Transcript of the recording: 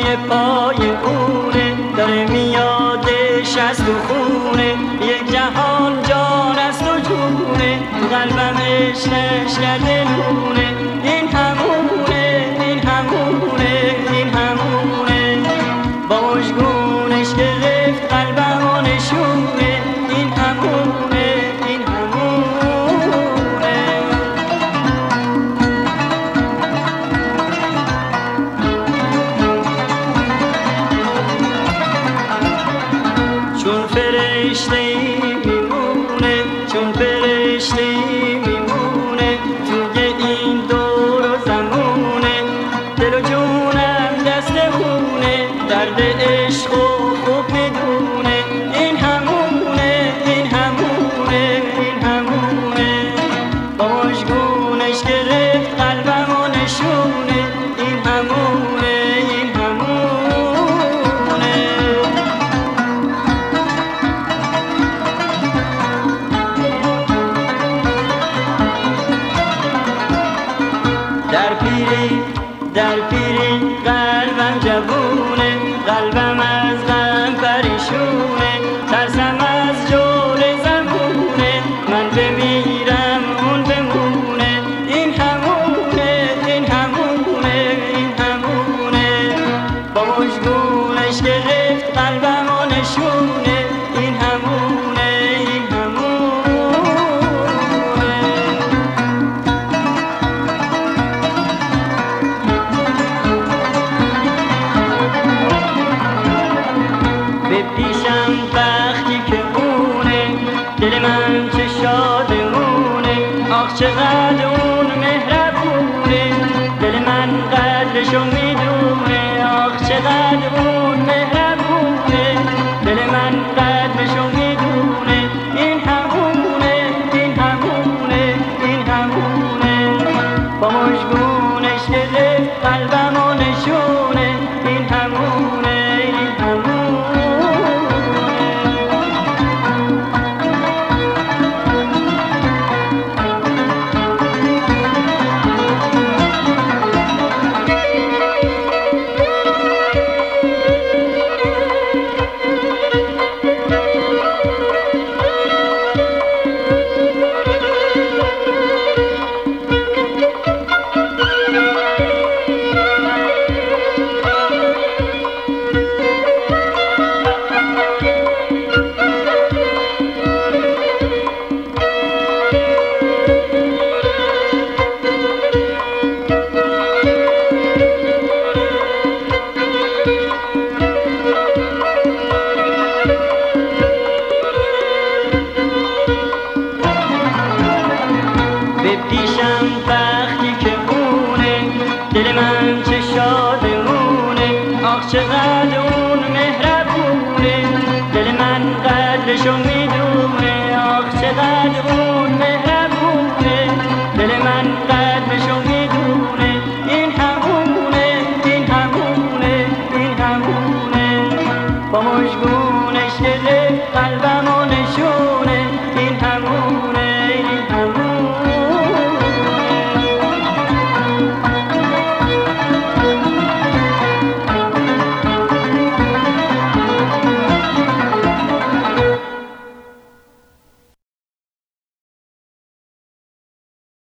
پای اونه، داره میادش از تو خونه. یک جهان جان است و جونه، تو قلبمش نشکرده لونه. این همونه، این همونه، این همونه، با مژگونش گرفت قلبم و نشونه. این همونه، این همونه. چون فرشته‌ای میمونه، چون فرشته‌ای میمونه توی این دور و زمونه. دل و جونم دستمونه، درد عشق و خوب میدونه. این همونه، این همونه، این همونه، با مژگونش گرفت قلبم و نشونه. این همونه، این همونه. در پیری قلبم جوونه، قلبم از غم پریشونه. ترسم از جور زمونه، من بمیرم اون بمونه. این همونه، این همونه، این همونه، با مژگونش گرفت قلبم و نشونه. این همونه، این همونه. به پیشم وقتی که اونه، دل من چه شادمونه. آخ چقدر اون مهربونه، دل من قدرشو میدونه. آخ چقدر اون مهربونه، دل من قدرشو میدونه. این همونه، این همونه، این همونه، با مژگونش گرفت قلبم و نشونه. این همونه، این همونه. به پیشم وقتی که